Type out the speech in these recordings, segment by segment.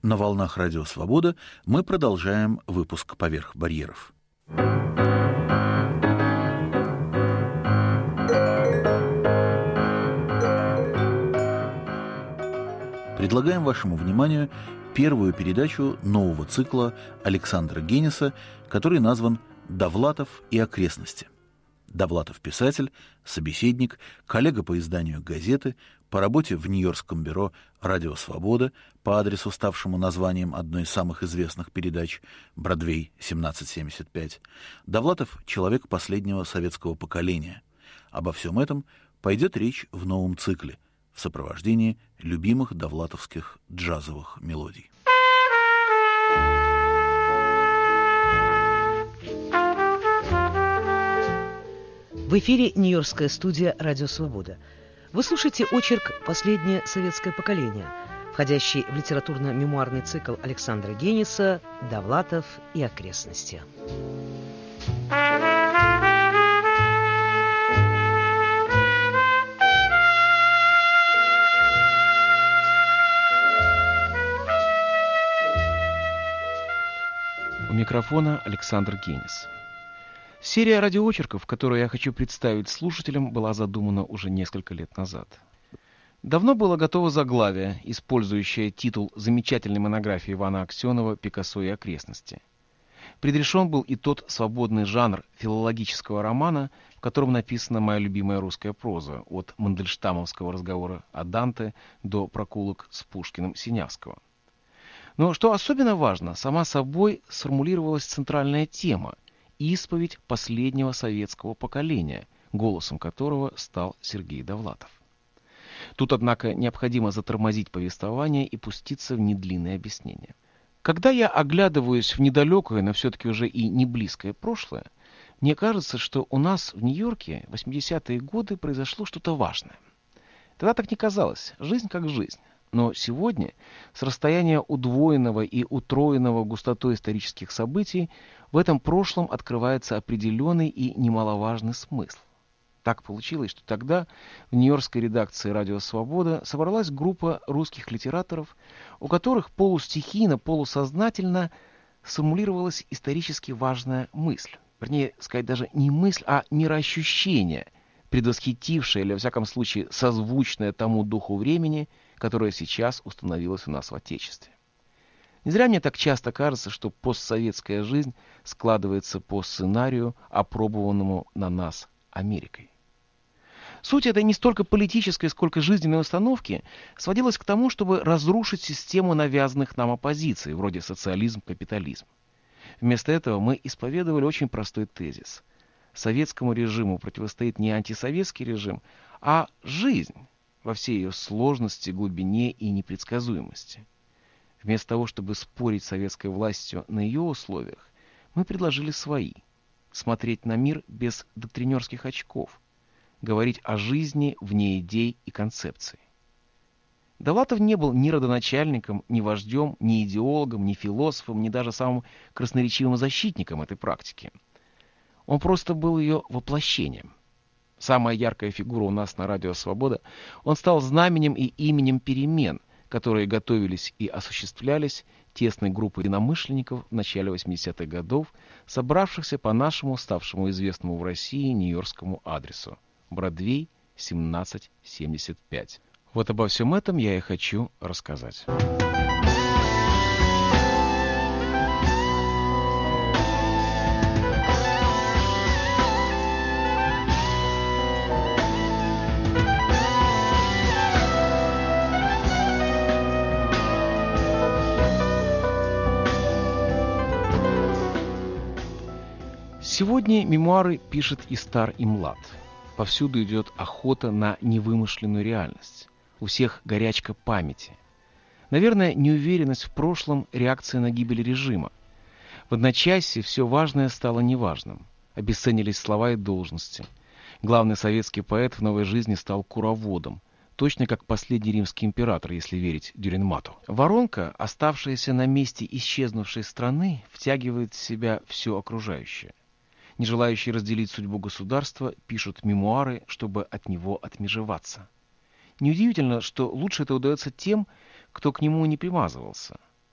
На волнах Радио Свобода мы продолжаем выпуск «Поверх барьеров». Предлагаем вашему вниманию первую передачу нового цикла Александра Генеса, который назван «Довлатов и окрестности». Довлатов – писатель, собеседник, коллега по изданию газеты, по работе в Нью-Йоркском бюро «Радио Свобода», по адресу, ставшему названием одной из самых известных передач «Бродвей, 1775». Довлатов – человек последнего советского поколения. Обо всем этом пойдет речь в новом цикле в сопровождении любимых довлатовских джазовых мелодий. В эфире Нью-Йоркская студия «Радио Свобода». Вы слушаете очерк «Последнее советское поколение», входящий в литературно-мемуарный цикл Александра Генеса «Довлатов и окрестности». У микрофона Александр Генес. Серия радиоочерков, которую я хочу представить слушателям, была задумана уже несколько лет назад. Давно было готово заглавие, использующее титул замечательной монографии Ивана Аксенова «Пикассо и окрестности». Предрешен был и тот свободный жанр филологического романа, в котором написана моя любимая русская проза, от мандельштамовского разговора о Данте до проколок с Пушкиным Синявского. Но что особенно важно, сама собой сформулировалась центральная тема – исповедь последнего советского поколения, голосом которого стал Сергей Довлатов. Тут, однако, необходимо затормозить повествование и пуститься в недлинное объяснение. Когда я оглядываюсь в недалекое, но все-таки уже и не близкое прошлое, мне кажется, что у нас в Нью-Йорке в 80-е годы произошло что-то важное. Тогда так не казалось, жизнь как жизнь. Но сегодня, с расстояния удвоенного и утроенного густотой исторических событий, в этом прошлом открывается определенный и немаловажный смысл. Так получилось, что тогда в нью-йоркской редакции «Радио Свобода» собралась группа русских литераторов, у которых полустихийно, полусознательно сформулировалась исторически важная мысль. Вернее, сказать даже не мысль, а мироощущение, предвосхитившее, или, во всяком случае, созвучное тому духу времени, которое сейчас установилось у нас в Отечестве. Не зря мне так часто кажется, что постсоветская жизнь складывается по сценарию, опробованному на нас Америкой. Суть этой не столько политической, сколько жизненной установки сводилась к тому, чтобы разрушить систему навязанных нам оппозиций, вроде социализм-капитализм. Вместо этого мы исповедовали очень простой тезис. Советскому режиму противостоит не антисоветский режим, а жизнь во всей ее сложности, глубине и непредсказуемости. Вместо того, чтобы спорить с советской властью на ее условиях, мы предложили свои. Смотреть на мир без доктринерских очков, говорить о жизни вне идей и концепций. Довлатов не был ни родоначальником, ни вождем, ни идеологом, ни философом, ни даже самым красноречивым защитником этой практики. Он просто был ее воплощением. Самая яркая фигура у нас на «Радио Свобода», он стал знаменем и именем перемен, которые готовились и осуществлялись тесной группой единомышленников в начале 80-х годов, собравшихся по нашему, ставшему известному в России, нью-йоркскому адресу Бродвей, 1775. Вот обо всем этом я и хочу рассказать. Сегодня мемуары пишет и стар, и млад. Повсюду идет охота на невымышленную реальность. У всех горячка памяти. Наверное, неуверенность в прошлом – реакция на гибель режима. В одночасье все важное стало неважным. Обесценились слова и должности. Главный советский поэт в новой жизни стал куроводом. Точно как последний римский император, если верить Дюренмату. Воронка, оставшаяся на месте исчезнувшей страны, втягивает в себя все окружающее. Не желающие разделить судьбу государства пишут мемуары, чтобы от него отмежеваться. Неудивительно, что лучше это удается тем, кто к нему не примазывался.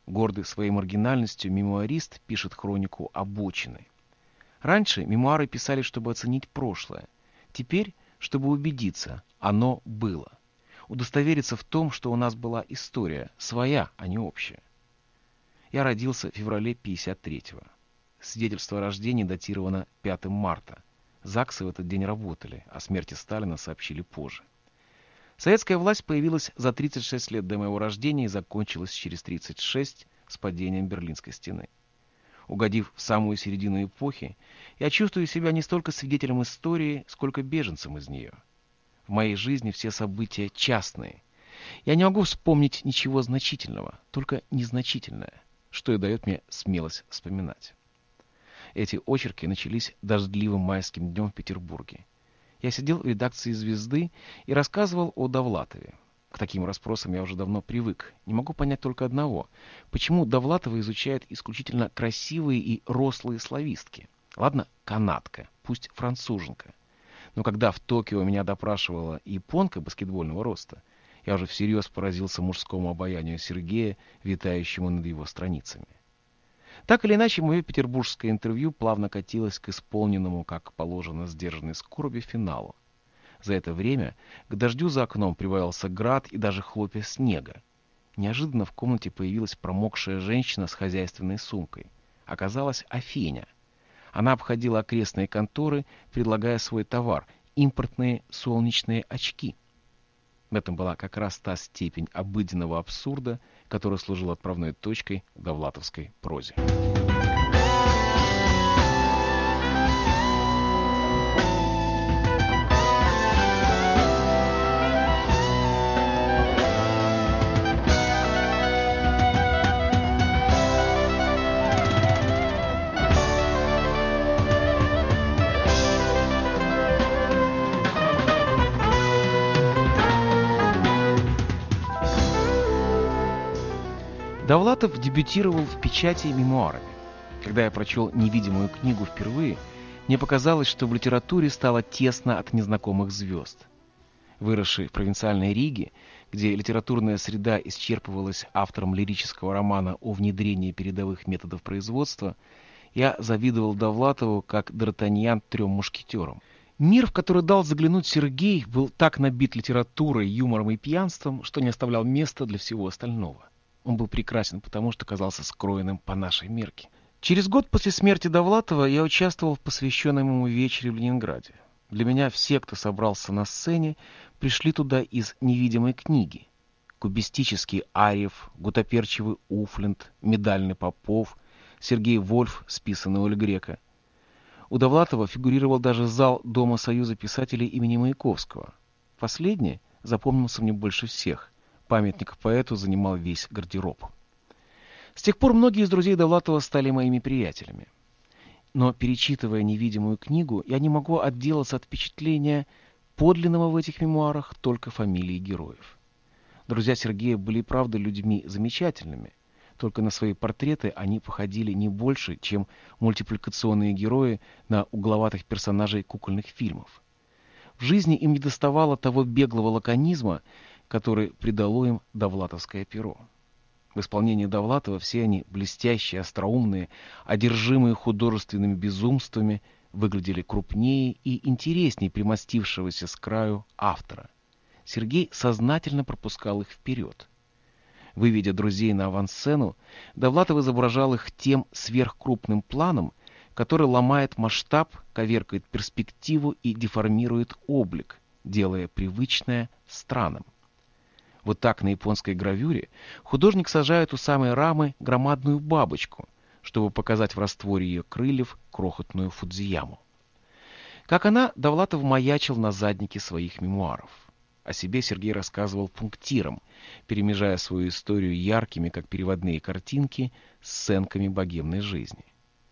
Гордый своей маргинальностью, мемуарист пишет хронику обочины. Раньше мемуары писали, чтобы оценить прошлое. Теперь, чтобы убедиться, оно было. Удостовериться в том, что у нас была история, своя, а не общая. Я родился в феврале 53-го. Свидетельство о рождении датировано 5 марта. ЗАГСы в этот день работали, о смерти Сталина сообщили позже. Советская власть появилась за 36 лет до моего рождения и закончилась через 36 с падением Берлинской стены. Угодив в самую середину эпохи, я чувствую себя не столько свидетелем истории, сколько беженцем из нее. В моей жизни все события частные. Я не могу вспомнить ничего значительного, только незначительное, что и дает мне смелость вспоминать. Эти очерки начались дождливым майским днем в Петербурге. Я сидел в редакции «Звезды» и рассказывал о Довлатове. К таким расспросам я уже давно привык. Не могу понять только одного. Почему Довлатова изучают исключительно красивые и рослые славистки? Ладно, канадка, пусть француженка. Но когда в Токио меня допрашивала японка баскетбольного роста, я уже всерьез поразился мужскому обаянию Сергея, витающему над его страницами. Так или иначе, мое петербургское интервью плавно катилось к исполненному, как положено, сдержанной скорби финалу. За это время к дождю за окном прибавился град и даже хлопья снега. Неожиданно в комнате появилась промокшая женщина с хозяйственной сумкой. Оказалась Афеня. Она обходила окрестные конторы, предлагая свой товар – импортные солнечные очки. В этом была как раз та степень обыденного абсурда, которая служила отправной точкой в довлатовской прозе. Довлатов дебютировал в печати мемуарами. Когда я прочел «Невидимую книгу» впервые, мне показалось, что в литературе стало тесно от незнакомых звезд. Выросший в провинциальной Риге, где литературная среда исчерпывалась автором лирического романа о внедрении передовых методов производства, я завидовал Довлатову как Д'Артаньян 3 мушкетерам. Мир, в который дал заглянуть Сергей, был так набит литературой, юмором и пьянством, что не оставлял места для всего остального. Он был прекрасен, потому что казался скроенным по нашей мерке. Через год после смерти Довлатова я участвовал в посвященном ему вечере в Ленинграде. Для меня все, кто собрался на сцене, пришли туда из «Невидимой книги». Кубистический Арьев, гутоперчивый Уфлинд, медальный Попов, Сергей Вольф, списанный Оль Грека. У Довлатова фигурировал даже зал Дома Союза писателей имени Маяковского. Последний запомнился мне больше всех. Памятник поэту занимал весь гардероб. С тех пор многие из друзей Довлатова стали моими приятелями. Но, перечитывая «Невидимую книгу», я не могу отделаться от впечатления подлинного в этих мемуарах только фамилии героев. Друзья Сергея были, правда, людьми замечательными. Только на свои портреты они походили не больше, чем мультипликационные герои на угловатых персонажей кукольных фильмов. В жизни им недоставало того беглого лаконизма, который придало им довлатовское перо. В исполнении Довлатова все они, блестящие, остроумные, одержимые художественными безумствами, выглядели крупнее и интереснее примостившегося с краю автора. Сергей сознательно пропускал их вперед. Выведя друзей на авансцену, Довлатов изображал их тем сверхкрупным планом, который ломает масштаб, коверкает перспективу и деформирует облик, делая привычное странным. Вот так на японской гравюре художник сажает у самой рамы громадную бабочку, чтобы показать в растворе ее крыльев крохотную Фудзияму. Как она, Довлатов маячил на заднике своих мемуаров. О себе Сергей рассказывал пунктиром, перемежая свою историю яркими, как переводные картинки, сценками богемной жизни.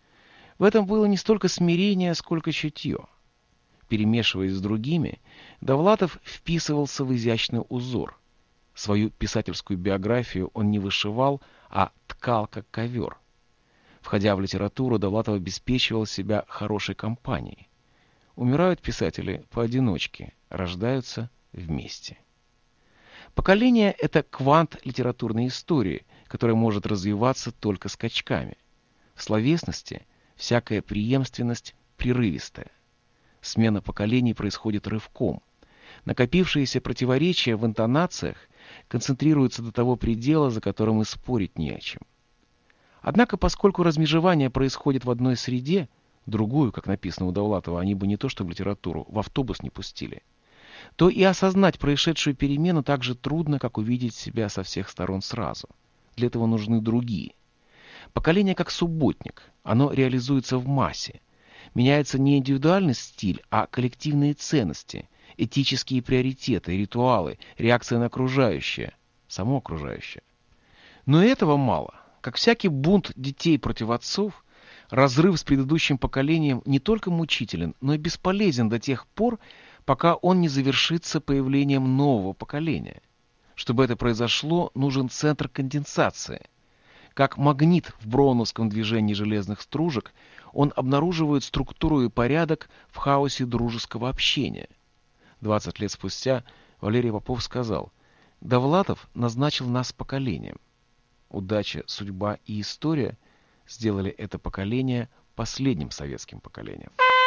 В этом было не столько смирение, сколько чутье. Перемешиваясь с другими, Довлатов вписывался в изящный узор. Свою писательскую биографию он не вышивал, а ткал как ковер. Входя в литературу, Довлатов обеспечивал себя хорошей компанией. Умирают писатели поодиночке, рождаются вместе. Поколение — это квант литературной истории, которое может развиваться только скачками. В словесности всякая преемственность прерывистая. Смена поколений происходит рывком. Накопившиеся противоречия в интонациях концентрируются до того предела, за которым и спорить не о чем. Однако, поскольку размежевание происходит в одной среде, другую, как написано у Довлатова, они бы не то что в литературу, в автобус не пустили, то и осознать происшедшую перемену так же трудно, как увидеть себя со всех сторон сразу. Для этого нужны другие. Поколение как субботник, оно реализуется в массе. Меняется не индивидуальный стиль, а коллективные ценности, этические приоритеты, ритуалы, реакция на окружающее, само окружающее. Но этого мало. Как всякий бунт детей против отцов, разрыв с предыдущим поколением не только мучителен, но и бесполезен до тех пор, пока он не завершится появлением нового поколения. Чтобы это произошло, нужен центр конденсации. Как магнит в броуновском движении железных стружек, он обнаруживает структуру и порядок в хаосе дружеского общения. 20 лет спустя Валерий Попов сказал: «Довлатов назначил нас поколением. Удача, судьба и история сделали это поколение последним советским поколением».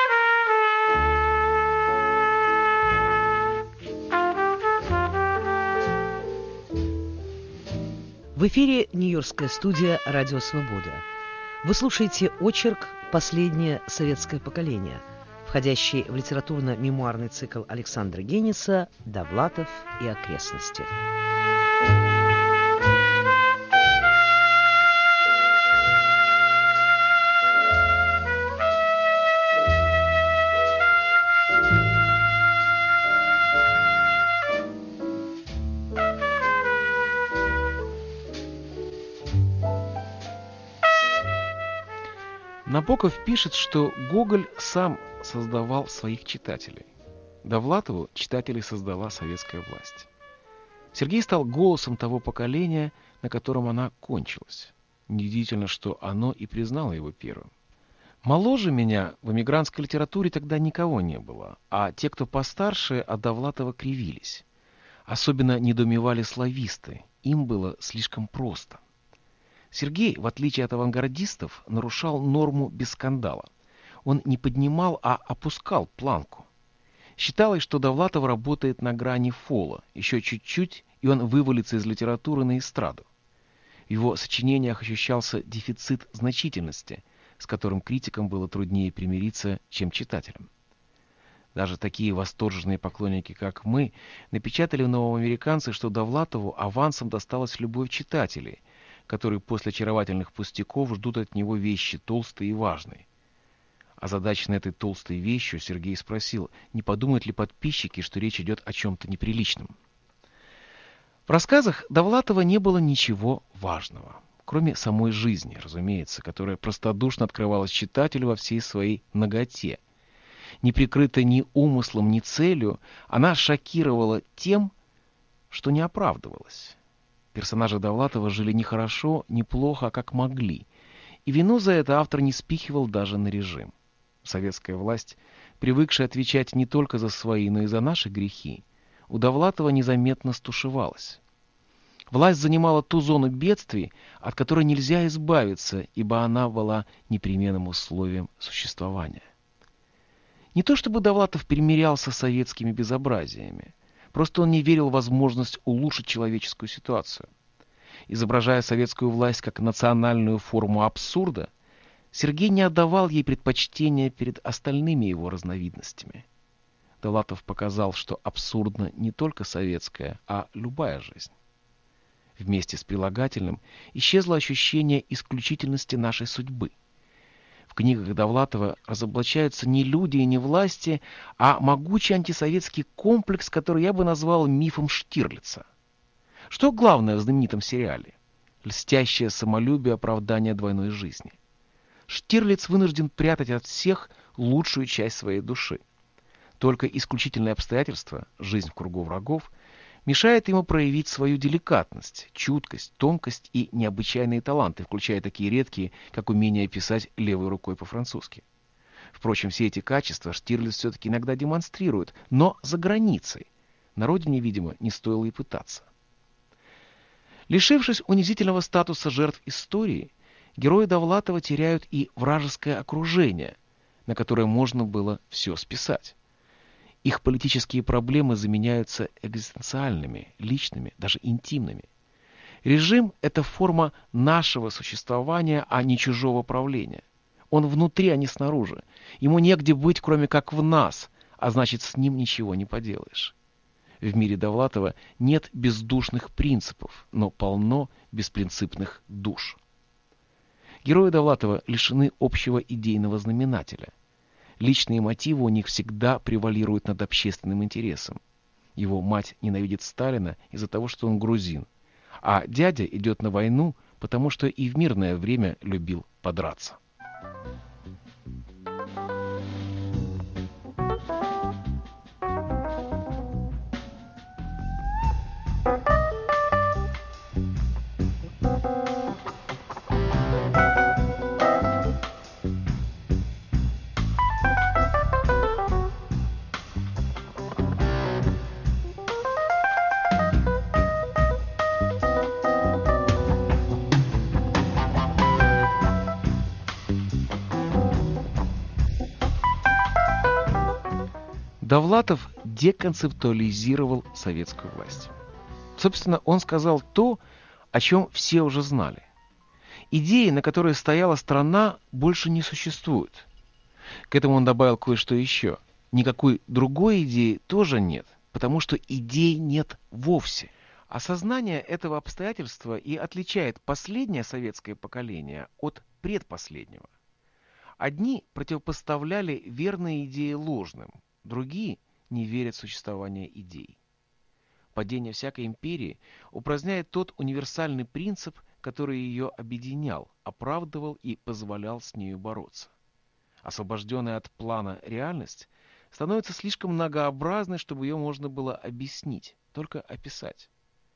В эфире Нью-Йоркская студия «Радио Свобода». Вы слушаете очерк «Последнее советское поколение», входящий в литературно-мемуарный цикл Александра Гениса «Довлатов и окрестности». Набоков пишет, что Гоголь сам создавал своих читателей. Довлатову читателей создала советская власть. Сергей стал голосом того поколения, на котором она кончилась. Неудивительно, что оно и признало его первым. Моложе меня в эмигрантской литературе тогда никого не было, а те, кто постарше, от Довлатова кривились. Особенно недоумевали слависты, им было слишком просто. Сергей, в отличие от авангардистов, нарушал норму без скандала. Он не поднимал, а опускал планку. Считалось, что Довлатов работает на грани фола. Еще чуть-чуть, и он вывалится из литературы на эстраду. В его сочинениях ощущался дефицит значительности, с которым критикам было труднее примириться, чем читателям. Даже такие восторженные поклонники, как мы, напечатали в «Новом американце», что Довлатову авансом досталась любовь читателей, которые после очаровательных пустяков ждут от него вещи толстые и важные. Озадаченный этой толстой вещью, Сергей спросил, не подумают ли подписчики, что речь идет о чем-то неприличном. В рассказах Довлатова не было ничего важного, кроме самой жизни, разумеется, которая простодушно открывалась читателю во всей своей наготе. Не прикрыта ни умыслом, ни целью, она шокировала тем, что не оправдывалась. Персонажи Довлатова жили не хорошо, не плохо, а как могли. И вину за это автор не спихивал даже на режим. Советская власть, привыкшая отвечать не только за свои, но и за наши грехи, у Довлатова незаметно стушевалась. Власть занимала ту зону бедствий, от которой нельзя избавиться, ибо она была непременным условием существования. Не то чтобы Довлатов примирялся с советскими безобразиями, просто он не верил в возможность улучшить человеческую ситуацию. Изображая советскую власть как национальную форму абсурда, Сергей не отдавал ей предпочтения перед остальными его разновидностями. Довлатов показал, что абсурдна не только советская, а любая жизнь. Вместе с прилагательным исчезло ощущение исключительности нашей судьбы. В книгах Довлатова разоблачаются не люди и не власти, а могучий антисоветский комплекс, который я бы назвал мифом Штирлица. Что главное в знаменитом сериале? Льстящее самолюбие оправдания двойной жизни. Штирлиц вынужден прятать от всех лучшую часть своей души. Только исключительные обстоятельства, жизнь в кругу врагов, мешает ему проявить свою деликатность, чуткость, тонкость и необычайные таланты, включая такие редкие, как умение писать левой рукой по-французски. Впрочем, все эти качества Штирлиц все-таки иногда демонстрирует, но за границей. На родине, видимо, не стоило и пытаться. Лишившись унизительного статуса жертв истории, герои Довлатова теряют и вражеское окружение, на которое можно было все списать. Их политические проблемы заменяются экзистенциальными, личными, даже интимными. Режим – это форма нашего существования, а не чужого правления. Он внутри, а не снаружи. Ему негде быть, кроме как в нас, а значит, с ним ничего не поделаешь. В мире Довлатова нет бездушных принципов, но полно беспринципных душ. Герои Довлатова лишены общего идейного знаменателя. Личные мотивы у них всегда превалируют над общественным интересом. Его мать ненавидит Сталина из-за того, что он грузин, а дядя идет на войну, потому что и в мирное время любил подраться. Довлатов деконцептуализировал советскую власть. Собственно, он сказал то, о чем все уже знали. Идеи, на которой стояла страна, больше не существуют. К этому он добавил кое-что еще. Никакой другой идеи тоже нет, потому что идей нет вовсе. Осознание этого обстоятельства и отличает последнее советское поколение от предпоследнего. Одни противопоставляли верные идеи ложным, другие не верят в существование идей. Падение всякой империи упраздняет тот универсальный принцип, который ее объединял, оправдывал и позволял с нею бороться. Освобожденная от плана реальность становится слишком многообразной, чтобы ее можно было объяснить, только описать.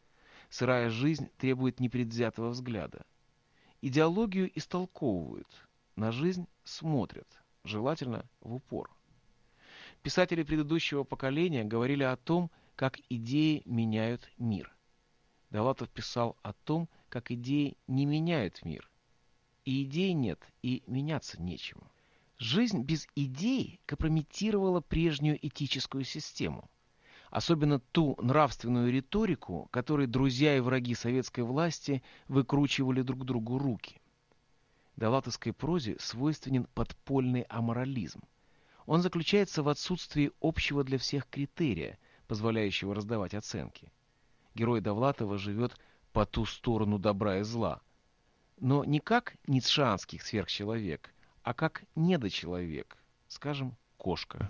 Сырая жизнь требует непредвзятого взгляда. Идеологию истолковывают, на жизнь смотрят, желательно в упор. Писатели предыдущего поколения говорили о том, как идеи меняют мир. Довлатов писал о том, как идеи не меняют мир. И идей нет, и меняться нечему. Жизнь без идей компрометировала прежнюю этическую систему. Особенно ту нравственную риторику, которой друзья и враги советской власти выкручивали друг другу руки. Довлатовской прозе свойственен подпольный аморализм. Он заключается в отсутствии общего для всех критерия, позволяющего раздавать оценки. Герой Довлатова живет по ту сторону добра и зла. Но не как ницшеанский сверхчеловек, а как недочеловек, скажем, кошка.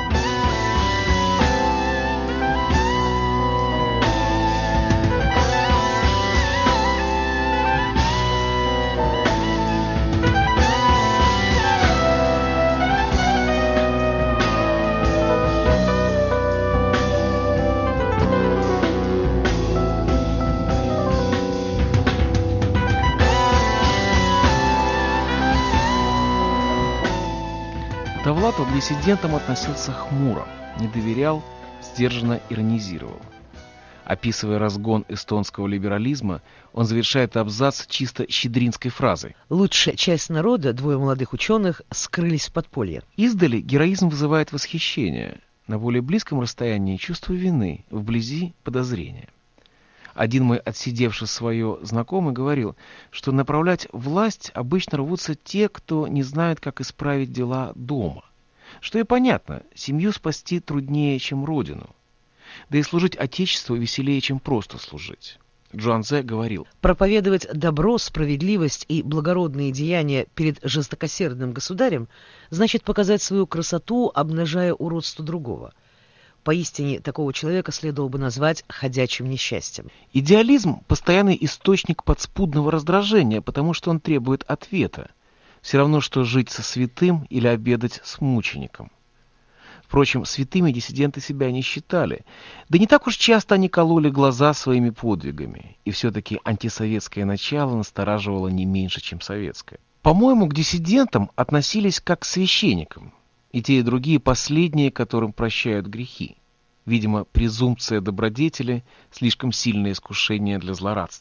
Довлатов к диссидентам относился хмуро, не доверял, сдержанно иронизировал. Описывая разгон эстонского либерализма, он завершает абзац чисто щедринской фразой. Лучшая часть народа, двое молодых ученых, скрылись в подполье. Издали героизм вызывает восхищение. На более близком расстоянии чувство вины, вблизи подозрения. Один мой отсидевший свое знакомый говорил, что направлять власть обычно рвутся те, кто не знает, как исправить дела дома. Что и понятно, семью спасти труднее, чем родину. Да и служить Отечеству веселее, чем просто служить. Джуанзе говорил: проповедовать добро, справедливость и благородные деяния перед жестокосердным государем значит показать свою красоту, обнажая уродство другого. Поистине, такого человека следовало бы назвать ходячим несчастьем. Идеализм – постоянный источник подспудного раздражения, потому что он требует ответа. Все равно, что жить со святым или обедать с мучеником. Впрочем, святыми диссиденты себя не считали. Да не так уж часто они кололи глаза своими подвигами. И все-таки антисоветское начало настораживало не меньше, чем советское. По-моему, к диссидентам относились как к священникам. И те, и другие последние, которым прощают грехи. Видимо, презумпция добродетели – слишком сильное искушение для злорадства.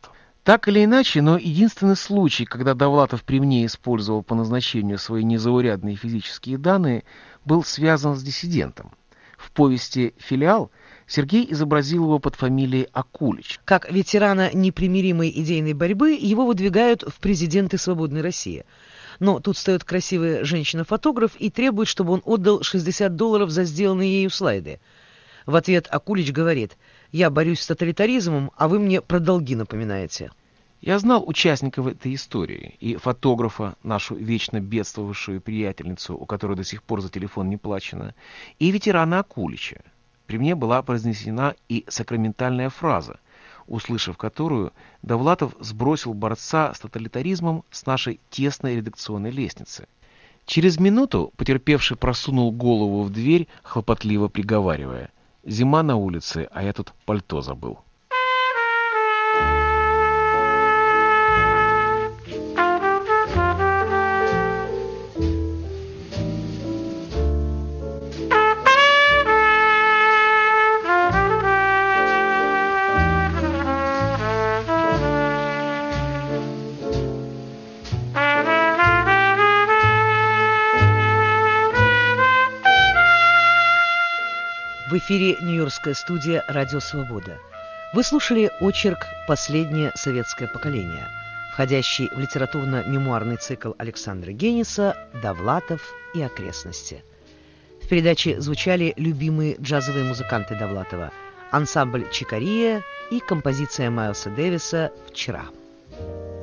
Так или иначе, но единственный случай, когда Довлатов при мне использовал по назначению свои незаурядные физические данные, был связан с диссидентом. В повести «Филиал» Сергей изобразил его под фамилией Акулич. Как ветерана непримиримой идейной борьбы его выдвигают в президенты «Свободной России». Но тут встает красивая женщина-фотограф и требует, чтобы он отдал $60 за сделанные ею слайды. В ответ Акулич говорит: «Я борюсь с тоталитаризмом, а вы мне про долги напоминаете». Я знал участников этой истории, и фотографа, нашу вечно бедствовавшую приятельницу, у которой до сих пор за телефон не плачено, и ветерана Акулича. При мне была произнесена и сакраментальная фраза, услышав которую, Довлатов сбросил борца с тоталитаризмом с нашей тесной редакционной лестницы. Через минуту потерпевший просунул голову в дверь, хлопотливо приговаривая: «Зима на улице, а я тут пальто забыл». В эфире Нью-Йоркская студия «Радио Свобода». Вы слушали очерк «Последнее советское поколение», входящий в литературно-мемуарный цикл Александра Гениса «Довлатов и окрестности». В передаче звучали любимые джазовые музыканты Довлатова, ансамбль «Чикария» и композиция Майлса Дэвиса «Вчера».